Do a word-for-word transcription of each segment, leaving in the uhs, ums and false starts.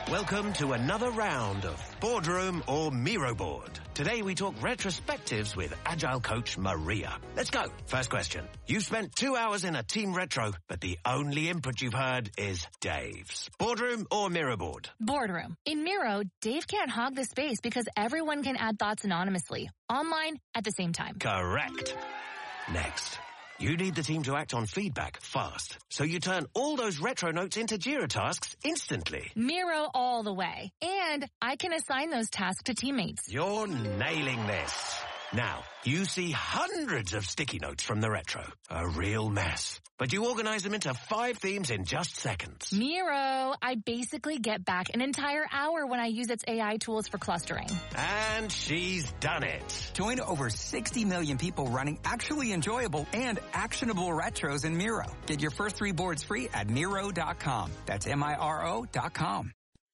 Welcome to another round of Boardroom or Miro Board. Today we talk retrospectives with Agile coach Maria. Let's go. First question. You've spent two hours in a team retro, but the only input you've heard is Dave's. Boardroom or Miro Board? Boardroom. In Miro, Dave can't hog the space because everyone can add thoughts anonymously, online at the same time. Correct. Next. You need the team to act on feedback fast, so you turn all those retro notes into Jira tasks instantly. Miro all the way. And I can assign those tasks to teammates. You're nailing this. Now, you see hundreds of sticky notes from the retro. A real mess. But you organize them into five themes in just seconds. Miro, I basically get back an entire hour when I use its A I tools for clustering. And she's done it. Join over sixty million people running actually enjoyable and actionable retros in Miro. Get your first three boards free at Miro dot com. That's M I R O dot com.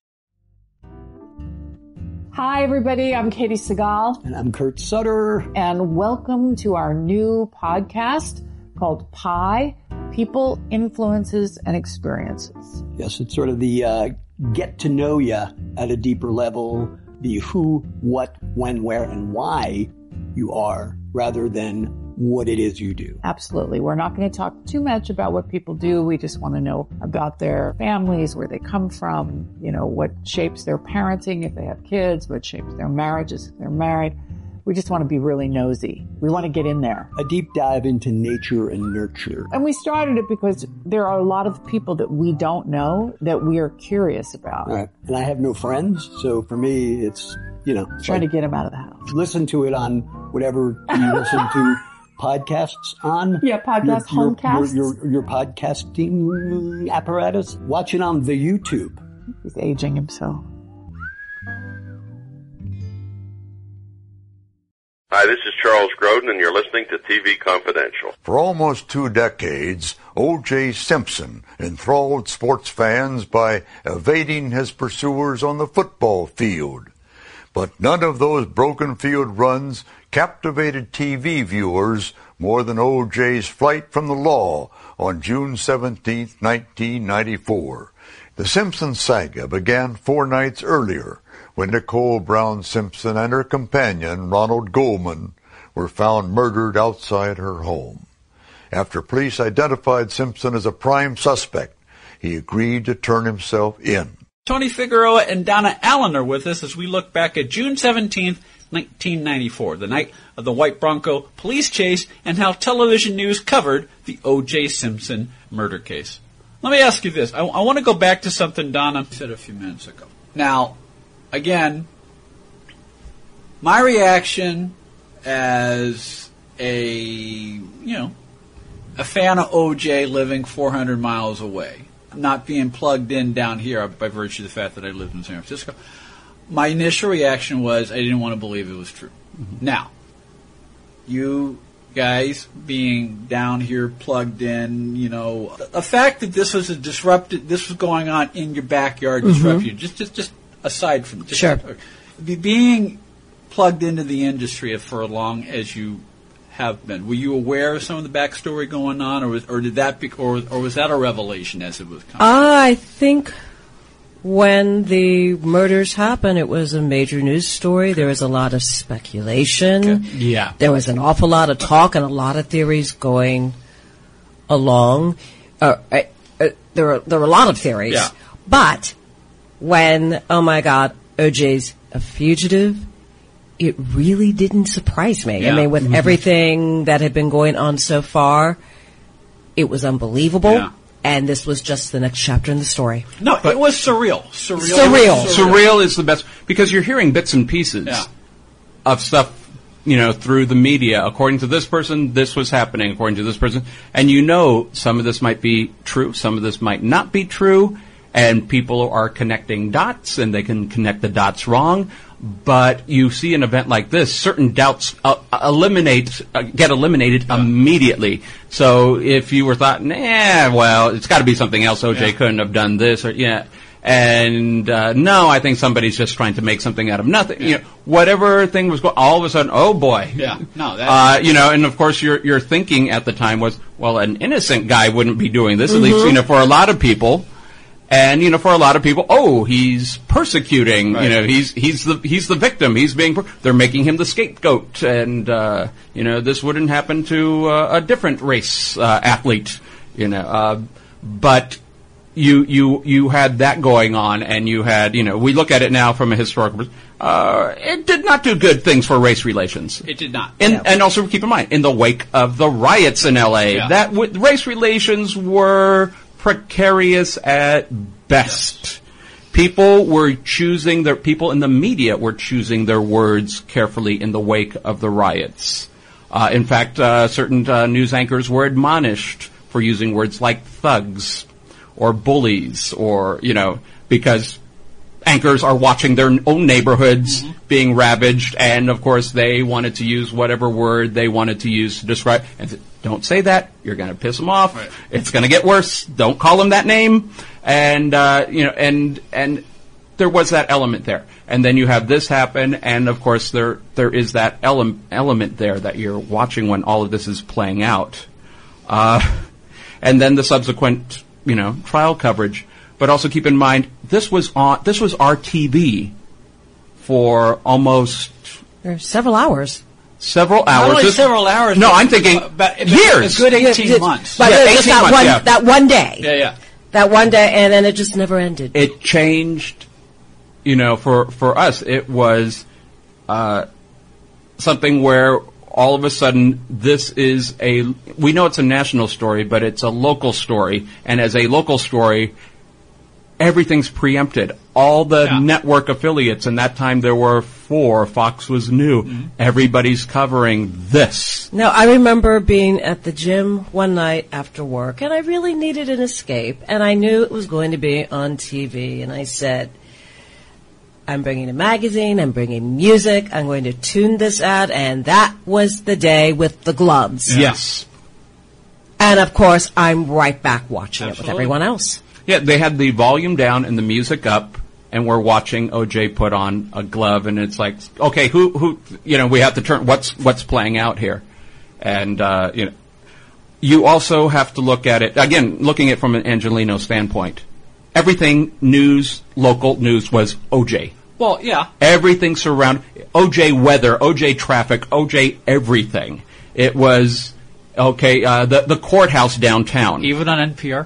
Hi, everybody. I'm Katie Segal. And I'm Kurt Sutter. And welcome to our new podcast called Pi, People, Influences, and Experiences. Yes, it's sort of the uh, get to know you at a deeper level, the who, what, when, where, and why you are, rather than what it is you do. Absolutely. We're not going to talk too much about what people do. We just want to know about their families, where they come from, you know, what shapes their parenting if they have kids, what shapes their marriages if they're married. We just want to be really nosy. We want to get in there. A deep dive into nature and nurture. And we started it because there are a lot of people that we don't know that we are curious about. Right. And I have no friends, so for me, it's, you know. Trying like, to get them out of the house. Listen to it on whatever you listen to podcasts on. Yeah, podcast, your, homecasts. Your, your, your podcasting apparatus. Watch it on the YouTube. He's aging himself. Hi, this is Charles Grodin, and you're listening to T V Confidential. For almost two decades, O J Simpson enthralled sports fans by evading his pursuers on the football field. But none of those broken field runs captivated T V viewers more than O J's flight from the law on June seventeenth, nineteen ninety-four. The Simpson saga began four nights earlier, when Nicole Brown Simpson and her companion, Ronald Goldman, were found murdered outside her home. After police identified Simpson as a prime suspect, he agreed to turn himself in. Tony Figueroa and Donna Allen are with us as we look back at June seventeenth, nineteen ninety-four, the night of the White Bronco police chase, and how television news covered the O J Simpson murder case. Let me ask you this. I, I want to go back to something Donna said a few minutes ago. Now, again, my reaction as a, you know, a fan of O J living four hundred miles away, not being plugged in down here by virtue of the fact that I lived in San Francisco, my initial reaction was I didn't want to believe it was true. Mm-hmm. Now, you guys being down here plugged in, you know, the fact that this was a disrupted, this was going on in your backyard mm-hmm. disrupted you, just, just, just aside from just sure. being plugged into the industry for as long as you have been, were you aware of some of the backstory going on, or was, or did that be, or, or was that a revelation as it was coming? I think when the murders happened, it was a major news story. There was a lot of speculation. Okay. Yeah, there was an awful lot of talk and a lot of theories going along. Uh, uh, uh, there were there were a lot of theories, yeah. But when, oh my God, O J's a fugitive, it really didn't surprise me. Yeah. I mean, with mm-hmm. everything that had been going on so far, it was unbelievable. Yeah. And this was just the next chapter in the story. No, but it was surreal. Surreal. Surreal. Surreal. Surreal is the best, because you're hearing bits and pieces yeah. of stuff, you know, through the media. According to this person, this was happening. According to this person. And you know some of this might be true, some of this might not be true, and people are connecting dots, and they can connect the dots wrong. But you see an event like this, certain doubts uh, eliminate uh, get eliminated yeah. immediately. So if you were thought, nah, well, it's got to be something else. O J yeah. couldn't have done this, or yeah, and uh, no, I think somebody's just trying to make something out of nothing. Yeah. You know, whatever thing was going, all of a sudden, oh boy, yeah, no, that uh, you know, and of course your your thinking at the time was, well, an innocent guy wouldn't be doing this. Mm-hmm. At least, you know, for a lot of people. And, you know, for a lot of people, oh, he's persecuting, Right. you know, he's, he's the, he's the victim, he's being, per- they're making him the scapegoat, and, uh, you know, this wouldn't happen to uh, a different race, uh, athlete, you know, uh, but you, you, you had that going on, and you had, you know, we look at it now from a historical perspective. Uh, it did not do good things for race relations. It did not. And, Yeah. and also keep in mind, in the wake of the riots in L A, Yeah. that w- race relations were precarious at best. People were choosing their, people in the media were choosing their words carefully in the wake of the riots. Uh, in fact, uh, certain uh, news anchors were admonished for using words like thugs or bullies, or, you know, because anchors are watching their own neighborhoods mm-hmm. being ravaged, and of course they wanted to use whatever word they wanted to use to describe. And th- don't say that; you're going to piss them off. Right. It's going to get worse. Don't call them that name. And uh, you know, and and there was that element there. And then you have this happen, and of course there there is that ele- element there that you're watching when all of this is playing out, uh, and then the subsequent, you know, trial coverage. But also keep in mind, this was on, this was R T V for almost There are several hours. several Not hours. only This- several hours. No, but- I'm thinking but- but years. A good eighteen Yeah, months. But Yeah, it was just eighteen that months, one, yeah. that one day. Yeah, yeah. That one day, and then it just never ended. It changed, you know, for, for us, it was, uh, something where all of a sudden this is a, we know it's a national story, but it's a local story. And as a local story, everything's preempted. All the Yeah. network affiliates, and that time there were four, Fox was new. Mm-hmm. Everybody's covering this. No, I remember being at the gym one night after work, and I really needed an escape, and I knew it was going to be on T V, and I said, I'm bringing a magazine, I'm bringing music, I'm going to tune this out, and that was the day with the gloves. Yes. And of course, I'm right back watching it with Absolutely. everyone else. Yeah, they had the volume down and the music up, and we're watching O J put on a glove, and it's like, okay, who, who, you know, we have to turn, what's, what's playing out here? And, uh, you know, you also have to look at it, again, looking at it from an Angelino standpoint. Everything news, local news was O J. Well, yeah. Everything surround, O J weather, O J traffic, O J everything. It was, okay, uh, the, the courthouse downtown. Even on N P R?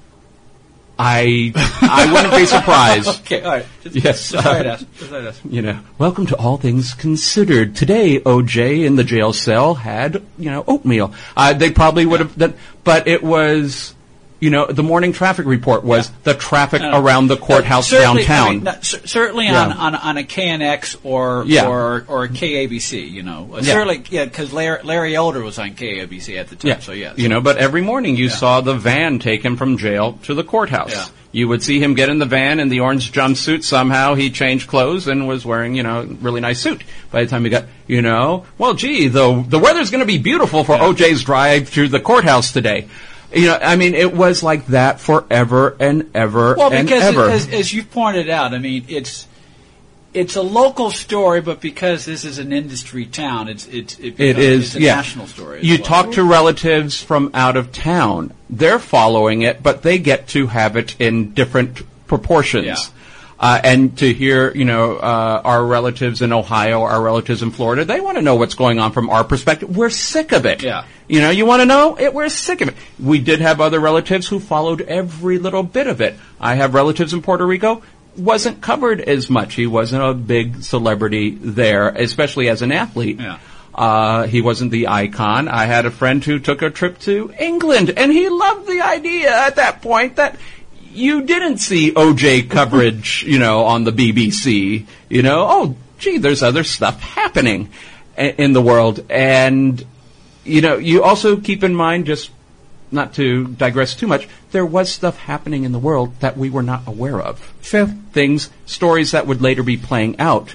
I I wouldn't be surprised. Okay, all right. Just, Yes. Just sorry to ask. Just sorry to ask. You know, welcome to All Things Considered. Today, O J in the jail cell had, you know, oatmeal. Uh, they probably would have done, but it was, you know, the morning traffic report was the traffic No, no. around the courthouse Certainly- downtown. I mean, no, cer- certainly Yeah. on, on on a K N X or Yeah. or or a K A B C, you know. Uh, Yeah. Certainly, yeah, because Larry, Larry Elder was on K A B C at the time. Yeah. So yeah, You know, but every morning you saw the van take him from jail to the courthouse. Yeah. You would see him get in the van in the orange jumpsuit. Somehow he changed clothes and was wearing, you know, a really nice suit. By the time he got, you know, well, gee, the the weather's going to be beautiful for Yeah. O J's drive to the courthouse today. You know, I mean, it was like that forever and ever Well, and because ever. as, as you pointed out, I mean, it's it's a local story, but because this is an industry town, it's it's it, It becomes- is, it's a yeah. national story. as You well. talk to relatives from out of town. They're following it, but they get to have it in different proportions. Yeah. Uh, and to hear, you know, uh, our relatives in Ohio, our relatives in Florida, they want to know what's going on from our perspective. We're sick of it. Yeah. You know, you want to know? It, we're sick of it. We did have other relatives who followed every little bit of it. I have relatives in Puerto Rico. Wasn't covered as much. He wasn't a big celebrity there, especially as an athlete. Yeah. Uh, he wasn't the icon. I had a friend who took a trip to England, and he loved the idea at that point that you didn't see O J coverage, you know, on the B B C. You know, oh, gee, there's other stuff happening a- in the world. And, you know, you also keep in mind, just not to digress too much, there was stuff happening in the world that we were not aware of. True. Things, stories that would later be playing out.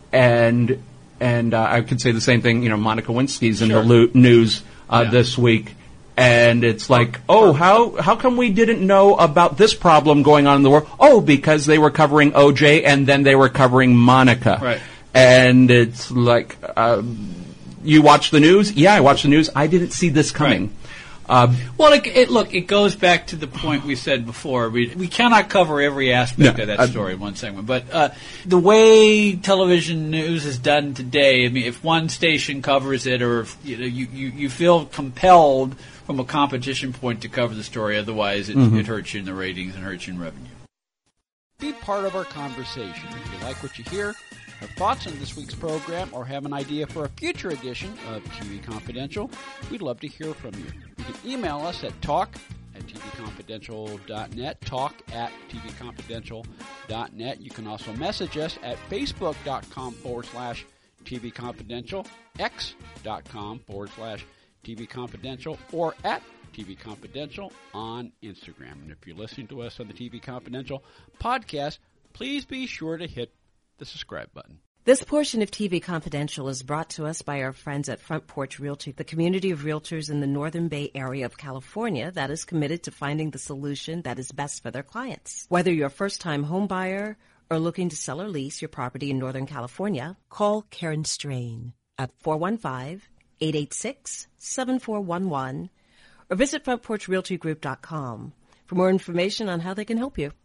And and uh, I could say the same thing, you know, Monica Lewinsky's in Sure. the lo- news uh, Yeah. this week. And it's like, oh, how how come we didn't know about this problem going on in the world? Oh, because they were covering O J and then they were covering Monica. Right. And it's like, uh, you watch the news? Yeah, I watched the news. I didn't see this coming. Right. Uh, well, it, it, look, it goes back to the point we said before. We we cannot cover every aspect no, of that I, story in one segment. But uh, the way television news is done today, I mean, if one station covers it, or if, you know, you, you, you feel compelled from a competition point to cover the story, otherwise it, mm-hmm. it hurts you in the ratings and hurts you in revenue. Be part of our conversation. If you like what you hear, have thoughts on this week's program, or have an idea for a future edition of T V Confidential, we'd love to hear from you. You can email us at talk at t v confidential dot net, talk at t v confidential dot net. You can also message us at facebook.com forward slash TV Confidential, x.com forward slash TV Confidential, or at T V Confidential on Instagram. And if you're listening to us on the T V Confidential podcast, please be sure to hit the subscribe button. This portion of T V Confidential is brought to us by our friends at Front Porch Realty, the community of realtors in the Northern Bay Area of California that is committed to finding the solution that is best for their clients. Whether you're a first-time home buyer or looking to sell or lease your property in Northern California, call Karen Strain at four one five, eight eight six, seven four one one or visit front porch realty group dot com for more information on how they can help you.